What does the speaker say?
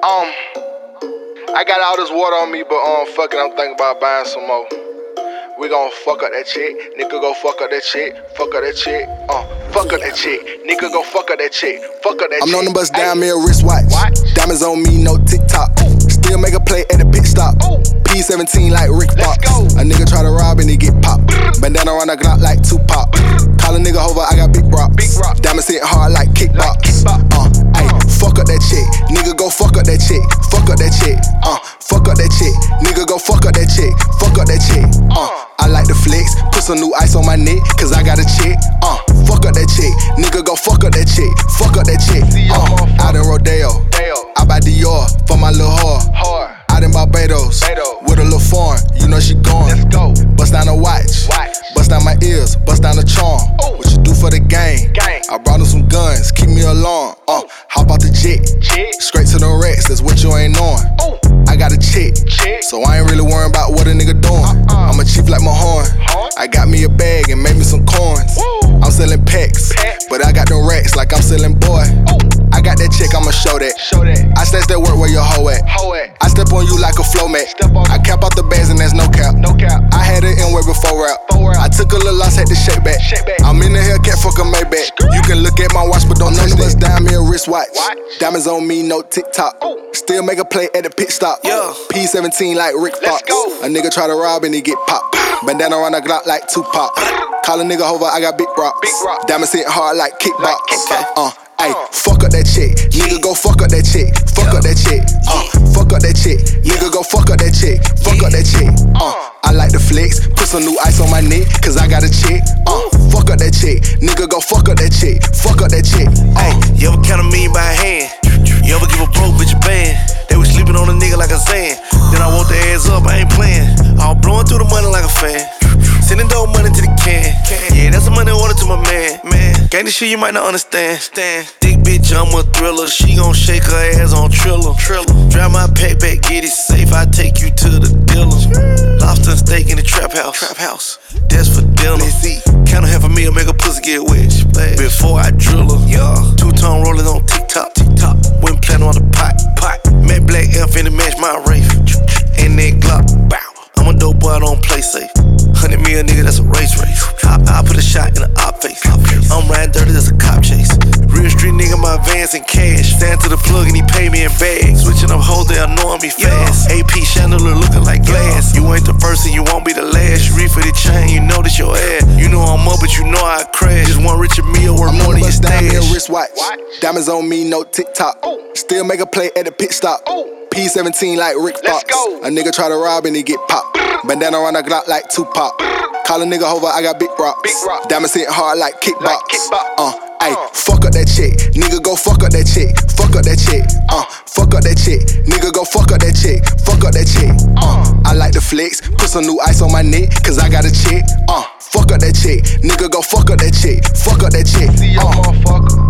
I got all this water on me, but fuck it, I'm thinking about buying some more. We gon' fuck up that chick, nigga go fuck up that chick, fuck up that chick, fuck up that chick, nigga go fuck up that chick, fuck up that chick. I'm known to bust down me a wristwatch, diamonds on me, no TikTok. Still make a play at the pit stop. P17 like Rick Box. A nigga try to rob and he get popped. Bandana around the Glock like Tupac. Call a nigga over, I got big rocks. Diamonds hitting hard like kickbox. Ayy, fuck up that chick, nigga go fuck up that chick, fuck up that chick. Fuck up that chick, nigga go fuck up that chick, fuck up that chick. I like the flex, put some new ice on my neck, cause I got a chick. Fuck up that chick, nigga go fuck up that chick, fuck up that chick. Out in Rodeo, I buy Dior for my little whore. Out in Barbados, with a little foreign, you know she gone. Let's go. Bust down the watch, bust down my ears, bust down the charm. What you do for the gang? I brought him some guns, keep me alarm. Hop out the jet, straight to the Rex, that's what you ain't on. I got a chick, so I ain't really worrying about what a nigga doing. I'm a chief like my horn. I got me a bag and made me some coins. I'm selling packs, but I got the racks like I'm selling boy. I got that chick, I'ma show that. I snatch that work where your hoe at. I step on you like a flow mat. I cap out the bands and there's no cap. I had it in way before rap. I took a little loss, had to shake back. I'm in the Hellcat, fuck a Maybach. You can look at my watch, but don't touch that. Down me a wristwatch. Diamonds on me, no TikTok. Still make a play at the pit stop. P17 like Rick Box. A nigga try to rob and he get popped. Bandana around the Glock like Tupac. Call a nigga over, I got big rocks. Diamonds hitting hard like kickbox. Ayy, fuck up that chick, nigga go fuck up that chick, fuck up that chick, fuck up that chick, nigga go fuck up that chick, fuck up that chick. I like the flex, put some new ice on my neck, cause I got a chick. Fuck up that chick, nigga go fuck up that chick, fuck up that chick. Ayy, you ever count a million by hand? You ever give a broke bitch a band? They was sleeping on a nigga like a Zan. Then I woke their ass up, I ain't playing. I was blowing through the money like a fan. Sending dope money to the can. Yeah, that's the money order to my man. Gang this shit you might not understand. Thick bitch, I'm a thriller. She gon' shake her ass on Triller. Drive my pack back, get it safe. I take you to the dealer. Lobster and steak in the trap house. That's for dinner. Count a half a meal, make a pussy get wet. Before I drill her. 2-tone rollers on TikTok. Went platinum on the pot. Matte Black F finna match my Wraith. And that Glock. Bow. I'm a dope boy, I don't play safe. 100 million nigga, that's a race. I put a shot in the op face. I'm riding dirty, that's a cop chase. Real street nigga, my vans and cash. Stand to the plug and he pay me in bags. Switching up hoes, they annoying me fast. AP chandelier looking like glass. You ain't the first and you won't be the last. You reach for the chain, you know this your ass. You know I'm up, but you know I crash. Just one Richard Mille worth more than your stash. I'm wristwatch. Diamonds on me, no TikTok. Still make a play at the pit stop. P17 like Rick Box. A nigga try to rob and he get popped. Bandana around the Glock like Tupac. Call a nigga over, I got big rocks. Diamonds hitting hard like kickbox. Ayy, fuck up that chick, nigga go fuck up that chick, fuck up that chick. Fuck up that chick, nigga go fuck up that chick, fuck up that chick. I like the flex, put some new ice on my neck, cause I got a chick. Fuck up that chick, nigga go fuck up that chick, fuck up that chick. See ya, motherfucker.